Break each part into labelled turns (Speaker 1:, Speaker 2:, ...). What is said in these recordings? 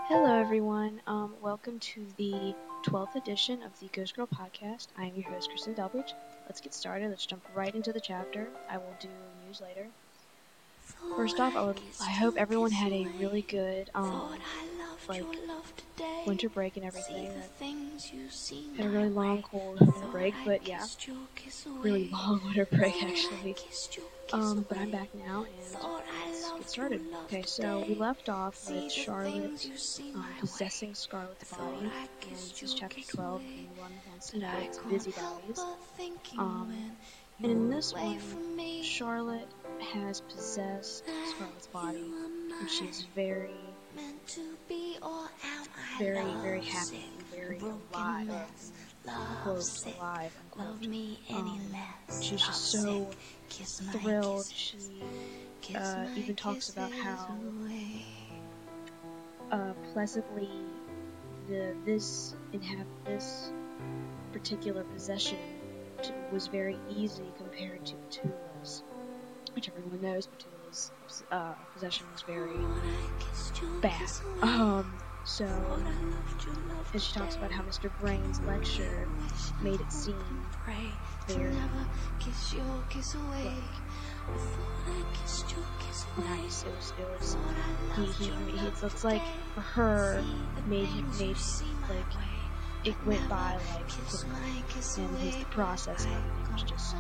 Speaker 1: Hello, everyone. Welcome to the 12th edition of the Ghost Girl podcast. I am your host, Kristen Delbridge. Let's get started. Let's jump right into the chapter. I will do news later. First off, I hope everyone had a really good like winter break and everything. Had a really long, cold winter break, but yeah, really long winter break actually. But I'm back now, and let's get started. Okay, so we left off with Charlotte possessing Scarlet's body, and this is chapter 12. If anyone wants to know, it's Busybodies. And in this one, Charlotte has possessed Scarlet's body, and she's very, very happy and very alive, quote, alive, unquote. She's just so thrilled. She even talks about how pleasantly this particular possession was very easy compared to Petula's, which everyone knows Petula's possession was very bad. So, and she talks about how Mr. Brain's lecture made it seem very nice. It's like for her made like it went by like quickly, and the process and everything was just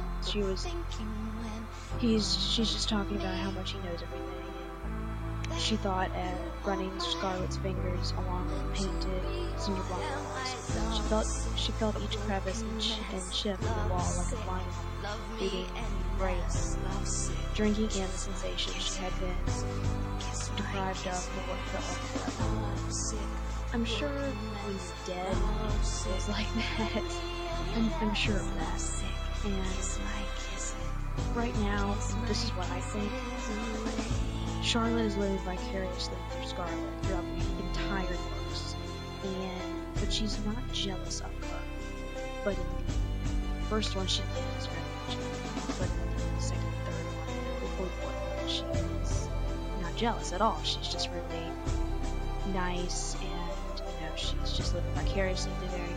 Speaker 1: she's just talking about how much he knows everything, and she thought at running Scarlet's fingers along the painted cinder block walls, she felt each crevice and chip in the wall like a lion digging brains, drinking in the sensation she had been deprived of for what felt like forever. I'm sure when you're dead, it feels like that. I'm sure of that. And right now, this is what I think. Charlotte is living vicariously through Scarlet throughout the entire books, but she's not jealous of her. But in the first one, she is very much. But in the second and third one, the fourth one, she is not jealous at all. She's just really nice, and she's just living vicariously through there.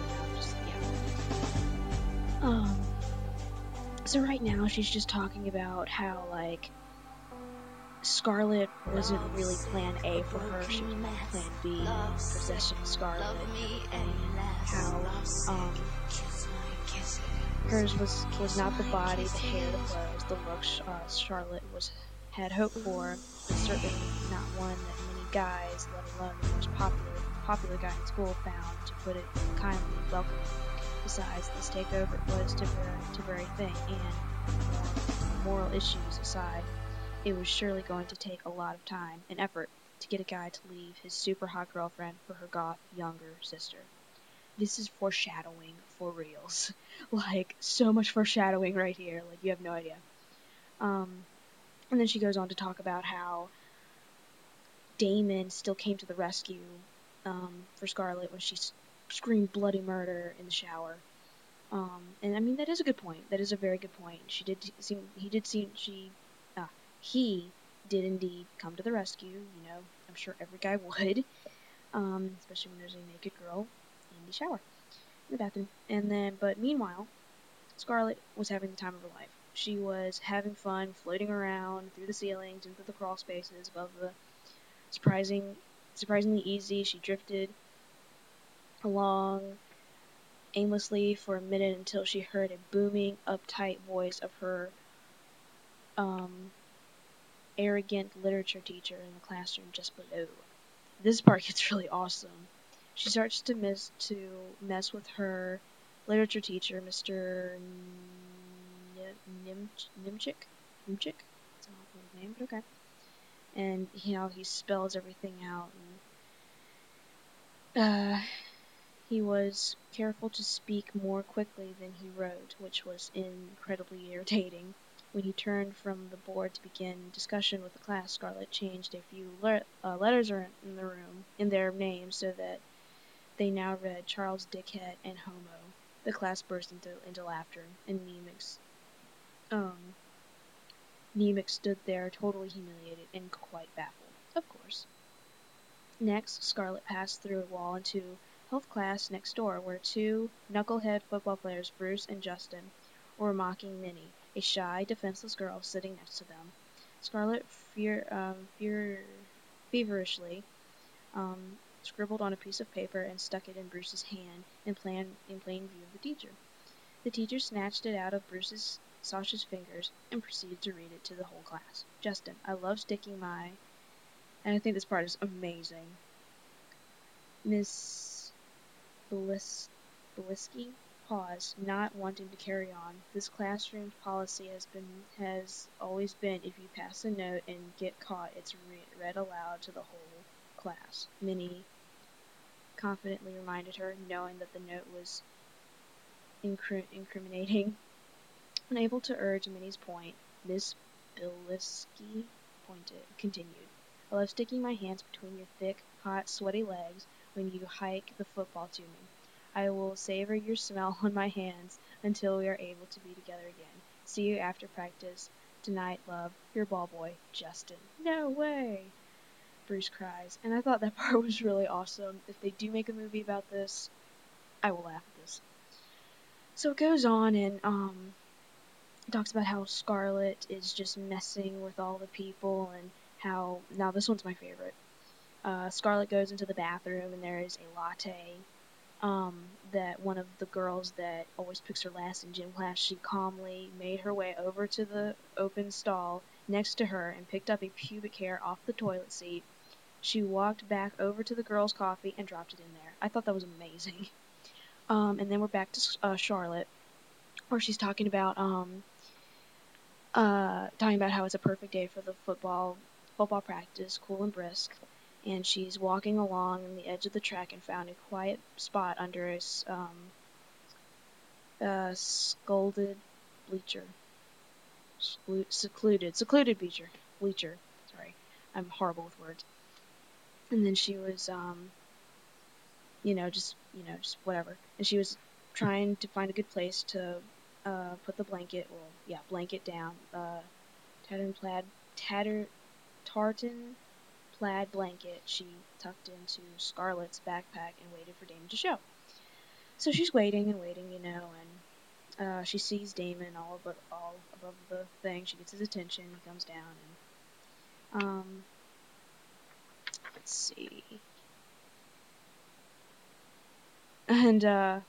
Speaker 1: So right now, she's just talking about how Scarlet wasn't really plan A for her, she was plan B, possessing Scarlet, and how hers was not the body, the hair, the clothes, the look Charlotte had hoped for, but certainly not one that many guys, let alone the most popular guy in school, found, to put it kindly, welcoming. Besides, this takeover was temporary thing, and moral issues aside, it was surely going to take a lot of time and effort to get a guy to leave his super hot girlfriend for her goth younger sister. This is foreshadowing for reals. So much foreshadowing right here, you have no idea. And then she goes on to talk about how Damon still came to the rescue for Scarlet when she screamed bloody murder in the shower. And I mean, that is a good point. That is a very good point. He did indeed come to the rescue. I'm sure every guy would, especially when there's a naked girl in the shower, in the bathroom. But meanwhile, Scarlet was having the time of her life. She was having fun, floating around through the ceilings and through the crawl spaces above the surprisingly easy. She drifted along aimlessly for a minute until she heard a booming, uptight voice of her arrogant literature teacher in the classroom just below. This part gets really awesome. She starts to mess with her literature teacher, Mr. Nimchik. That's an awful name, but okay. And he spells everything out, and he was careful to speak more quickly than he wrote, which was incredibly irritating. When he turned from the board to begin discussion with the class, Scarlet changed a few letters in their names so that they now read Charles Dickhead and Homo. The class burst into laughter, and Nemec stood there totally humiliated and quite baffled. Of course. Next, Scarlet passed through a wall into health class next door, where two knucklehead football players, Bruce and Justin, were mocking Minnie, a shy, defenseless girl sitting next to them. Scarlet feverishly scribbled on a piece of paper and stuck it in Bruce's hand in plain view of the teacher. The teacher snatched it out of Sasha's fingers and proceeded to read it to the whole class. Justin, I love sticking my... And I think this part is amazing. Miss Belisky paused, not wanting to carry on. This classroom policy has always been if you pass a note and get caught, it's read aloud to the whole class. Minnie confidently reminded her, knowing that the note was incriminating. Unable to urge Minnie's point, Miss Belisky continued. I love sticking my hands between your thick, hot, sweaty legs when you hike the football to me. I will savor your smell on my hands until we are able to be together again. See you after practice. Tonight, love, your ball boy, Justin. No way! Bruce cries, and I thought that part was really awesome. If they do make a movie about this, I will laugh at this. So it goes on and talks about how Scarlet is just messing with all the people and how... Now this one's my favorite. Scarlet goes into the bathroom and there is a latte that one of the girls that always picks her last in gym class, she calmly made her way over to the open stall next to her and picked up a pubic hair off the toilet seat. She walked back over to the girl's coffee and dropped it in there. I thought that was amazing. And then we're back to Charlotte, where she's talking about how it's a perfect day for the football practice, cool and brisk. And she's walking along on the edge of the track and found a quiet spot under a sculded bleacher. Secluded bleacher. Sorry, I'm horrible with words. And then she was, just whatever. And she was trying to find a good place to put the blanket down. Tartan plaid blanket she tucked into Scarlet's backpack and waited for Damon to show. So she's waiting and waiting, and she sees Damon all above the thing. She gets his attention. He comes down and let's see. And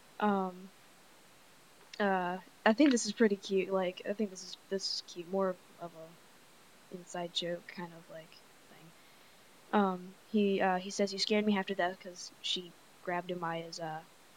Speaker 1: I think this is pretty cute. Like, I think this is cute. More of a inside joke kind of like thing. He says, you scared me half to death because she grabbed him by his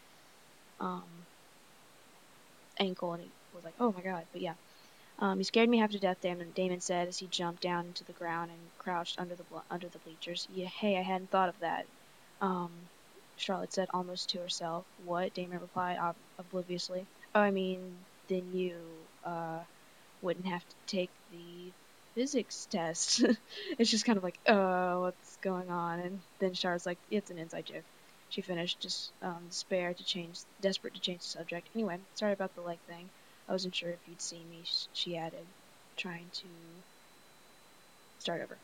Speaker 1: ankle, and he was like, oh my god. But yeah, you scared me half to death, Damon said as he jumped down into the ground and crouched under the bleachers. Yeah, hey, I hadn't thought of that. Charlotte said almost to herself. What? Damon replied obliviously. Oh, I mean, then you wouldn't have to take the physics test. It's just kind of like, what's going on? And then Charlotte's like, it's an inside joke. She finished, just desperate to change the subject. Anyway, sorry about the leg thing. I wasn't sure if you'd see me, she added, trying to start over.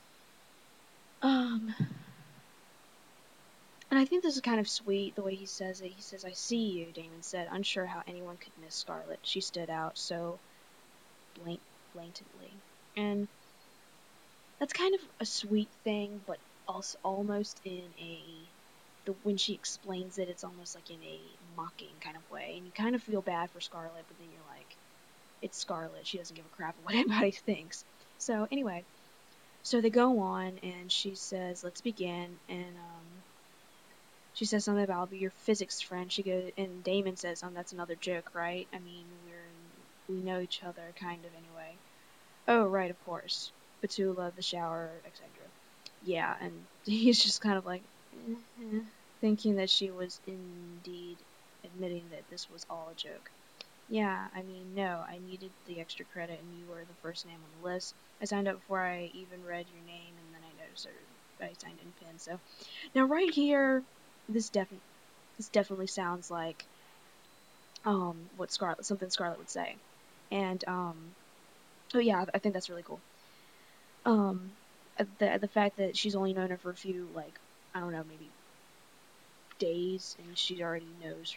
Speaker 1: And I think this is kind of sweet, the way he says it. He says, I see you, Damon said, unsure how anyone could miss Scarlet. She stood out so blatantly. And that's kind of a sweet thing, but also almost in when she explains it, it's almost like in a mocking kind of way. And you kind of feel bad for Scarlet, but then you're like, it's Scarlet. She doesn't give a crap what anybody thinks. So anyway, so they go on, and she says, let's begin. And she says something about, I'll be your physics friend. She goes, and Damon says, that's another joke, right? I mean, we know each other, kind of, anyway. Oh, right, of course. Petula, the shower, etc. Yeah, and he's just kind of like, thinking that she was indeed admitting that this was all a joke. Yeah, I mean, no, I needed the extra credit, and you were the first name on the list. I signed up before I even read your name, and then I noticed I signed in pen. So now right here, this definitely sounds like something Scarlet would say, and oh yeah, I think that's really cool. The fact that she's only known her for a few I don't know, maybe days, and she already knows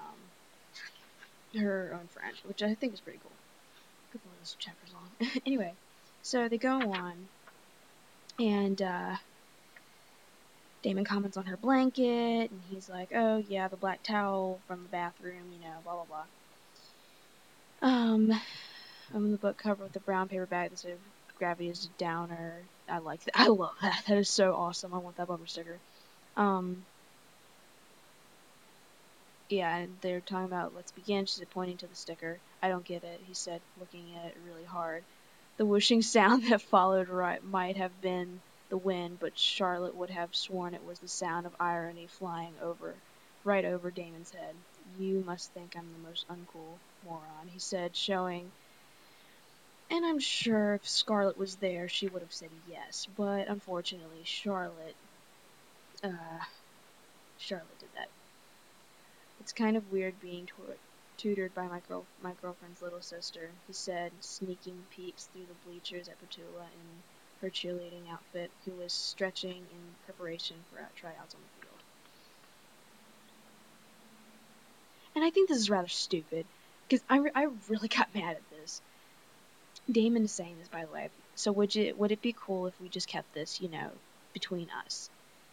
Speaker 1: her own friend, which I think is pretty cool. Good lord, this chapter's long. Anyway, so they go on, and Damon comments on her blanket, and he's like, "Oh yeah, the black towel from the bathroom, blah blah blah." On the book cover with the brown paper bag that said "Gravity is a downer." I like that. I love that. That is so awesome. I want that bumper sticker. Yeah, and they're talking about "Let's begin." She's pointing to the sticker. "I don't get it," he said, looking at it really hard. The whooshing sound that followed might have been the wind, but Charlotte would have sworn it was the sound of irony flying right over Damon's head. "You must think I'm the most uncool moron," he said, showing. And I'm sure if Scarlet was there, she would have said yes, but unfortunately, Charlotte did that. "It's kind of weird being tutored by my girlfriend's little sister," he said, sneaking peeks through the bleachers at Petula in her cheerleading outfit, who was stretching in preparation for tryouts on the field. And I think this is rather stupid, because I really got mad at this. Damon is saying this, by the way. "So would it be cool if we just kept this, between us?"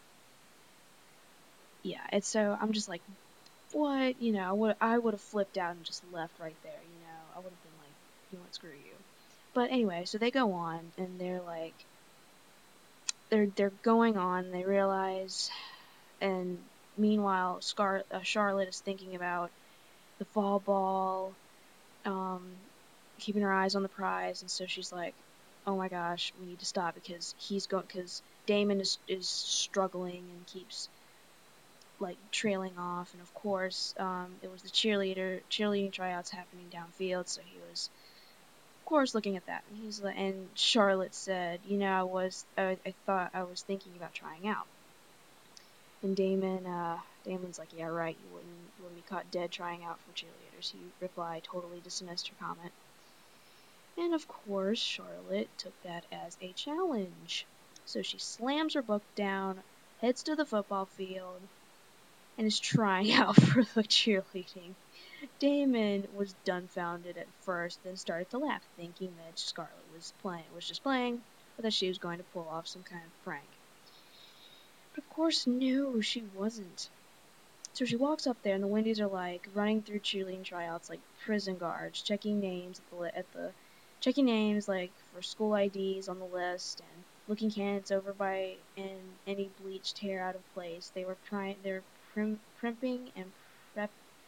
Speaker 1: Yeah, and so I'm just like, what? I would have flipped out and just left right there. I would have been like, you know what, screw you. But anyway, so they go on, and they're like, they're going on. They realize, and meanwhile, Charlotte is thinking about the fall ball, keeping her eyes on the prize, and so she's like, "Oh my gosh, we need to stop because Damon is struggling and keeps like trailing off." And of course, it was the cheerleading tryouts happening downfield, so he was of course looking at that, and he's like, and Charlotte said, I thought I was thinking about trying out." And Damon's like, "Yeah, right, you wouldn't be caught dead trying out for cheerleaders," he replied, totally dismissed her comment. And of course, Charlotte took that as a challenge. So she slams her book down, heads to the football field, and is trying out for the cheerleading. Damon was dumbfounded at first, then started to laugh, thinking that Scarlet was just playing, or that she was going to pull off some kind of prank. But of course, no, she wasn't. So she walks up there, and the Wendy's are like running through cheerleading tryouts like prison guards, checking names checking names like for school IDs on the list, and looking candidates over by any bleached hair out of place. They're primping and prep,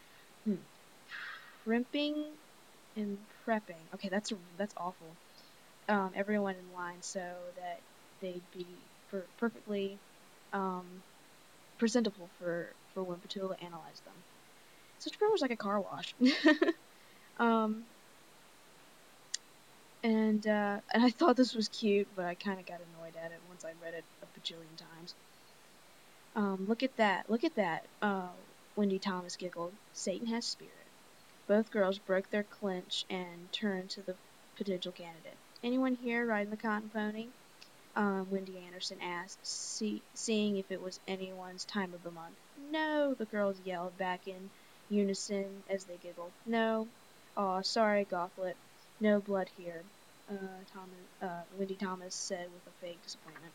Speaker 1: primping and prepping. Okay, that's awful. Everyone in line so that they'd be perfectly presentable for when Petula analyzed them. So it's pretty much like a car wash. um, and I thought this was cute, but I kind of got annoyed at it once I read it a bajillion times. Look at that, look at that. Wendy Thomas giggled. "Satan has spirit." Both girls broke their clinch and turned to the potential candidate. "Anyone here riding the cotton pony?" Wendy Anderson asked, seeing if it was anyone's time of the month. "No," the girls yelled back in unison as they giggled. "No. Aw, sorry, Gothlet. No blood here," Wendy Thomas said with a fake disappointment.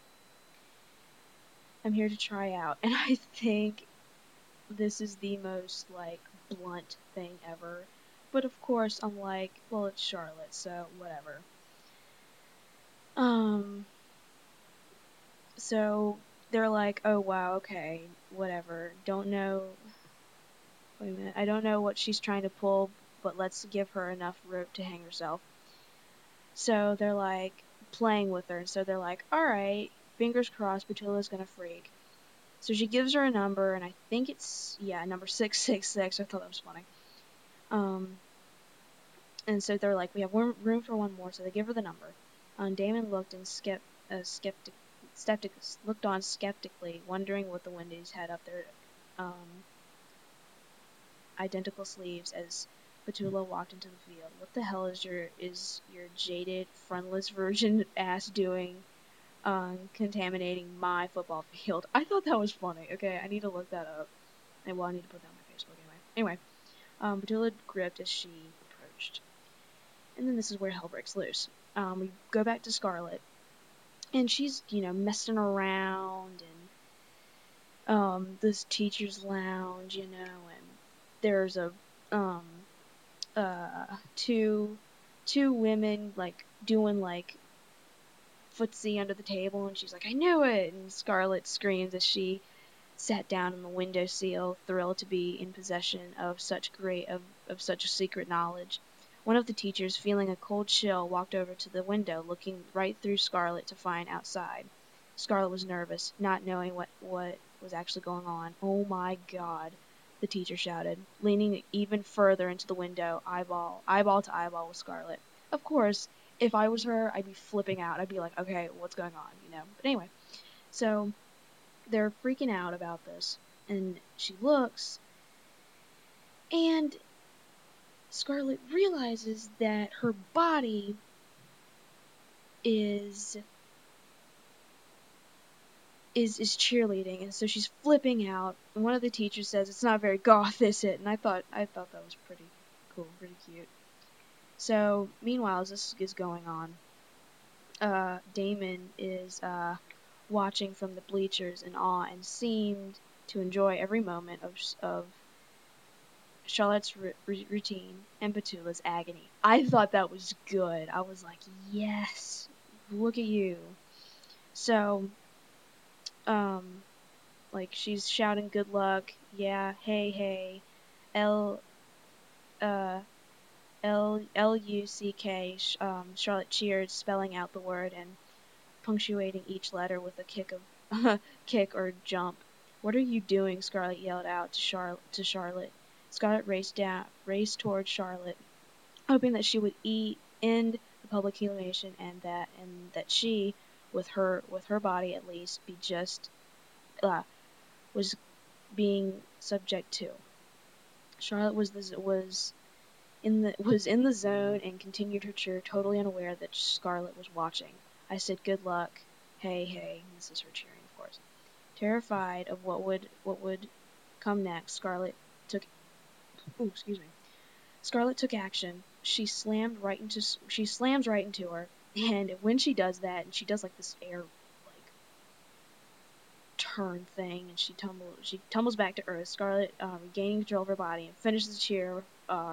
Speaker 1: "I'm here to try out," and I think this is the most, blunt thing ever. But of course, I'm like, well, it's Charlotte, so whatever. So they're like, "Oh wow, okay, whatever. Don't know. Wait a minute. I don't know what she's trying to pull, but let's give her enough rope to hang herself." So they're like playing with her, and so they're like, "All right, fingers crossed, Petula's gonna freak." So she gives her a number, and I think it's number 666. I thought that was funny. And so they're like, "We have room for one more," so they give her the number. Damon looked and looked on skeptically, wondering what the Wendy's had up their identical sleeves as Petula walked into the field. "What the hell is your jaded, frontless virgin ass doing contaminating my football field. I thought that was funny. Okay, I need to look that up. And well, I need to put that on my Facebook anyway. Petula gripped as she approached. And then this is where hell breaks loose. We go back to Scarlet, and she's, messing around and this teacher's lounge, and there's a um two women like doing like footsie under the table, and she's like, I knew it, and Scarlet screams as she sat down on the windowsill, thrilled to be in possession of such secret knowledge. One of the teachers, feeling a cold chill, walked over to the window, looking right through Scarlet to find outside. Scarlet was nervous, not knowing what was actually going on. Oh my God, the teacher shouted, leaning even further into the window, eyeball to eyeball with Scarlet. Of course, if I was her, I'd be flipping out. I'd be like, okay, what's going on, But anyway, so they're freaking out about this, and she looks, and Scarlet realizes that her body is cheerleading, and so she's flipping out. And one of the teachers says, "It's not very goth, is it?" And I thought that was pretty cool, pretty cute. So meanwhile, as this is going on, Damon is watching from the bleachers in awe and seemed to enjoy every moment of Charlotte's routine and Petula's agony. I thought that was good. I was like, yes, look at you. So, like she's shouting good luck. Yeah, hey, L, Luck. Charlotte cheered, spelling out the word and punctuating each letter with a kick or jump. What are you doing? Scarlet yelled out to Charlotte. Scarlet raced toward Charlotte, hoping that she would end the public humiliation and that she, with her body at least, was being subject to. Charlotte was in the zone and continued her cheer, totally unaware that Scarlet was watching. I said, "Good luck, hey." This is her cheering, of course. Terrified of what would come next, took. Excuse me. Scarlet took action. She slams right into her, and when she does that, and she does like this air like turn thing, and she tumbles back to earth. Scarlet, regaining control of her body, and finishes the cheer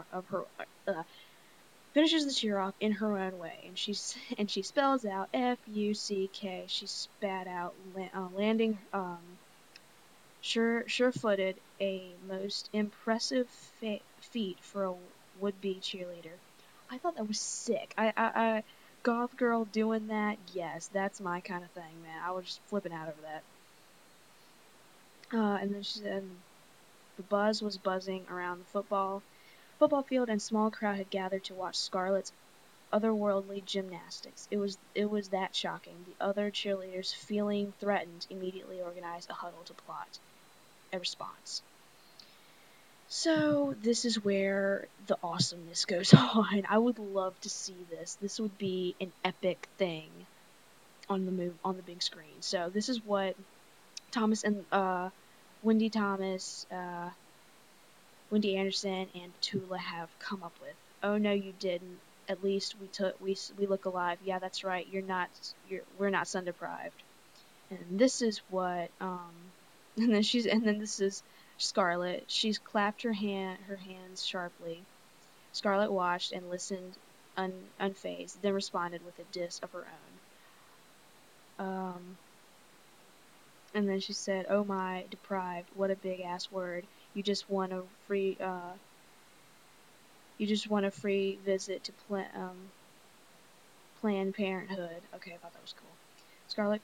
Speaker 1: off in her own way, and she spells out Fuck. She spat out, landing sure-footed, a most impressive feat for a would-be cheerleader. I thought that was sick. Goth girl doing that, yes, that's my kind of thing, man. I was just flipping out over that. And then she said the buzz was buzzing around the football field, and small crowd had gathered to watch Scarlet's otherworldly gymnastics. It was that shocking. The other cheerleaders, feeling threatened, immediately organized a huddle to plot a response. So this is where the awesomeness goes on. I would love to see this. This would be an epic thing on the big screen. So this is what Thomas and Wendy Anderson and Petula have come up with. Oh no, you didn't. At least we look alive. Yeah, that's right. We're not sun deprived. And this is what and then this is Scarlet. She's clapped her hands sharply. Scarlet watched and listened unfazed, then responded with a diss of her own. And then she said, "Oh my, deprived! What a big ass word! You just want a free visit to Planned Parenthood." Okay, I thought that was cool. Scarlet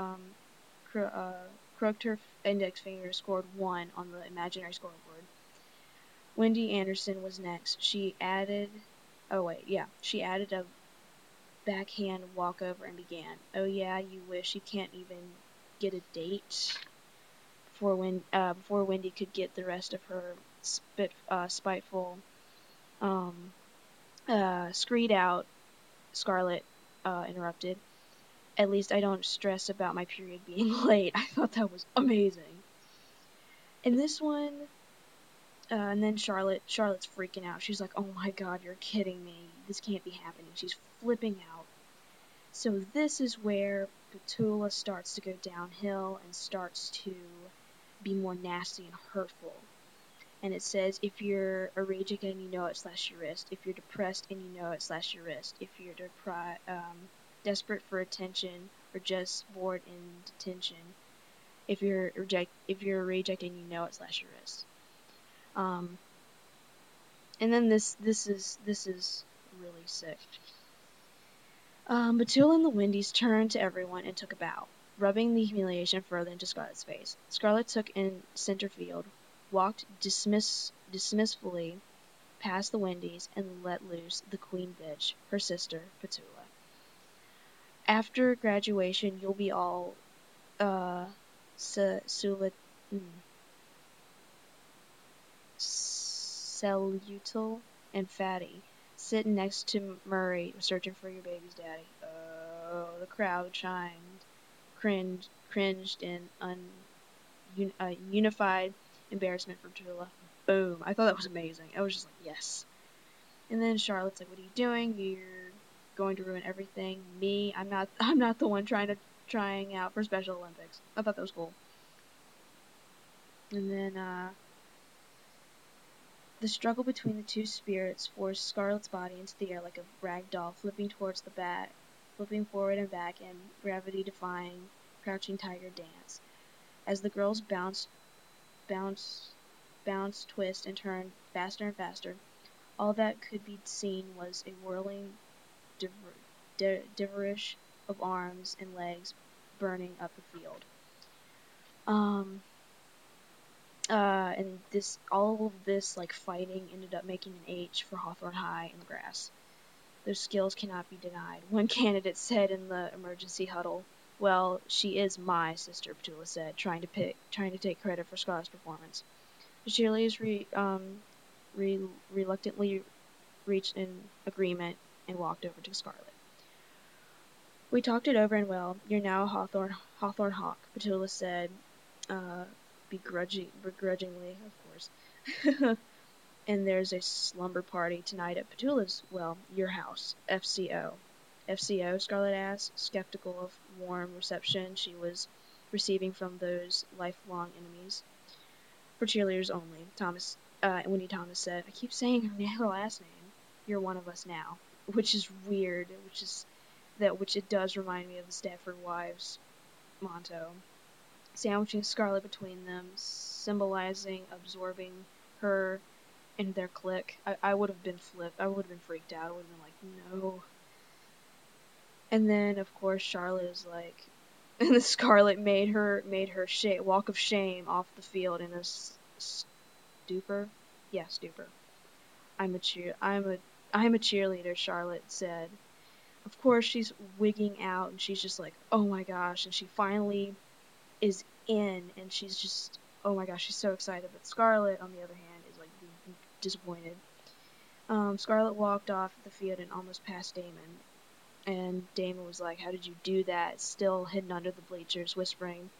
Speaker 1: crooked her index finger, scored 1 on the imaginary scoreboard. Wendy Anderson was next. She added a backhand walkover and began. Oh yeah, you wish you can't even get a date before Wendy could get the rest of her spiteful screed out. Scarlet interrupted. At least I don't stress about my period being late. I thought that was amazing. In this one, and then Charlotte's freaking out. She's like, "Oh my God, you're kidding me! This can't be happening." She's flipping out. So this is where Petula starts to go downhill and starts to be more nasty and hurtful. And it says, if you're allergic and you know it, slash your wrist. If you're depressed and you know it, slash your wrist. If you're desperate for attention or just bored in detention. If you're a reject and you know it, slash your wrist. And then this is really sick. Petula and the Windies turned to everyone and took a bow, rubbing the humiliation further into Scarlett's face. Scarlett took in center field, walked dismissively past the Windies, and let loose the queen bitch, her sister, Petula. After graduation, you'll be all, salutal and fatty, sitting next to Murray, searching for your baby's daddy. Oh, the crowd cringed in unified embarrassment for Petula. Boom. I thought that was amazing. I was just like, yes. And then Charlotte's like, what are you doing? You're going to ruin everything. Me, I'm not the one trying out for Special Olympics. I thought that was cool. And then, the struggle between the two spirits forced Scarlett's body into the air like a rag doll, flipping forward and back in gravity-defying, crouching tiger dance. As the girls bounced, twist, and turned faster and faster, all that could be seen was a whirling dervish of arms and legs burning up the field. And all of this like fighting ended up making an H for Hawthorne High in the grass. Their skills cannot be denied. One candidate said in the emergency huddle, "Well, she is my sister," Petula said, trying to take credit for Scarlett's performance. The cheerleaders reluctantly reached an agreement and walked over to Scarlett. We talked it over, and well, you're now a Hawthorne Hawk, Petula said, begrudgingly, of course. And there's a slumber party tonight at Petula's, well, your house, FCO. FCO, Scarlett asked, skeptical of warm reception she was receiving from those lifelong enemies. For cheerleaders only, Wendy Thomas said. I keep saying her last name. You're one of us now, which is weird, which it does remind me of the Stepford Wives motto. Sandwiching Scarlett between them, symbolizing absorbing her in their clique. I would have been flipped. I would have been freaked out. I would have been like, no. And then, of course, Charlotte is like, and the Scarlett made her walk of shame off the field in a stupor. Yeah, stupor. I'm a cheerleader, Charlotte said. Of course, she's wigging out, and she's just like, oh my gosh, and she finally is in, and she's just, oh my gosh, she's so excited. But Scarlett, on the other hand, is like disappointed. Scarlett walked off the field and almost passed Damon, and Damon was like, how did you do that? Still hidden under the bleachers, whispering,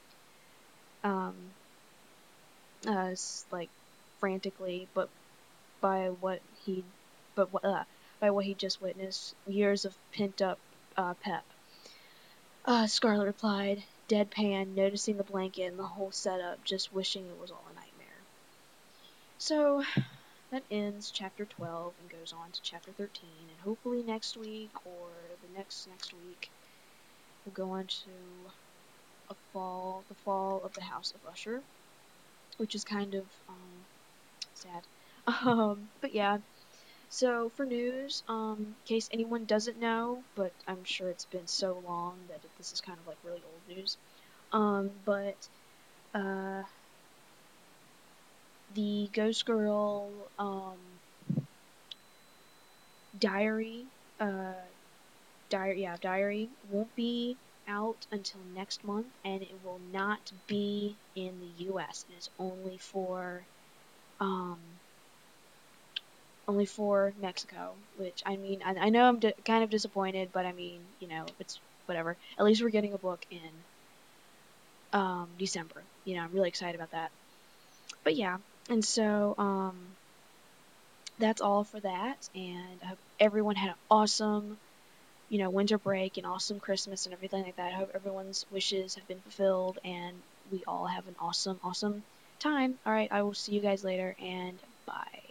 Speaker 1: like frantically, but by what he just witnessed, years of pent up pep. Scarlett replied, deadpan, noticing the blanket and the whole setup, just wishing it was all a nightmare. So that ends chapter 12 and goes on to chapter 13, and hopefully next week or the next week we'll go on to the fall of the House of Usher, which is kind of sad. But yeah. So for news, in case anyone doesn't know, but I'm sure it's been so long that this is kind of like really old news. But the Ghost Girl diary won't be out until next month, and it will not be in the U.S. It is only for Mexico, which, I mean, I know I'm kind of disappointed, but I mean, you know, it's whatever. At least we're getting a book in December. I'm really excited about that. But yeah, and so that's all for that. And I hope everyone had an awesome, winter break and awesome Christmas and everything like that. I hope everyone's wishes have been fulfilled and we all have an awesome, awesome time. All right, I will see you guys later and bye.